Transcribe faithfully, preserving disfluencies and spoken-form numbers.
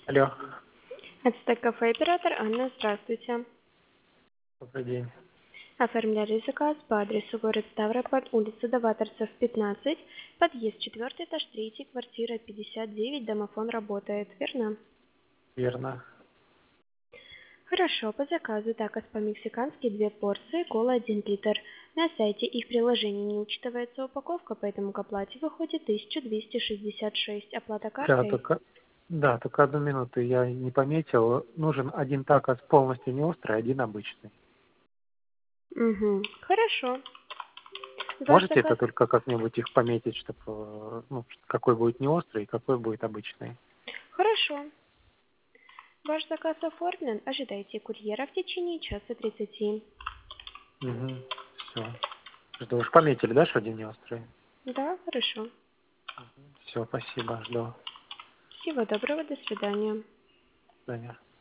Алло, Ацтек кафе оператор Анна, здравствуйте. добрый день. Оформляли заказ по адресу город Ставрополь, улица Даваторцев, пятнадцать, подъезд четвертый, этаж третий, квартира пятьдесят девять, домофон работает, верно? Верно. Хорошо, по заказу такос по-мексикански две порции, кола один литр. На сайте и в приложении не учитывается упаковка, поэтому к оплате выходит тысяча двести шестьдесят шесть. Оплата Да, картой? только, да, только одну минуту я не пометил. Нужен один такос полностью не острый, один обычный. Угу, хорошо. Ваш Можете это заказ... только как-нибудь их пометить, чтобы, ну, какой будет не острый, какой будет обычный? Хорошо. Ваш заказ оформлен. Ожидайте курьера в течение часа тридцати. Угу. Все. Жду. Уж пометили, да, что один не острый? Да, хорошо. Все, спасибо, жду. Всего доброго, до свидания. До свидания.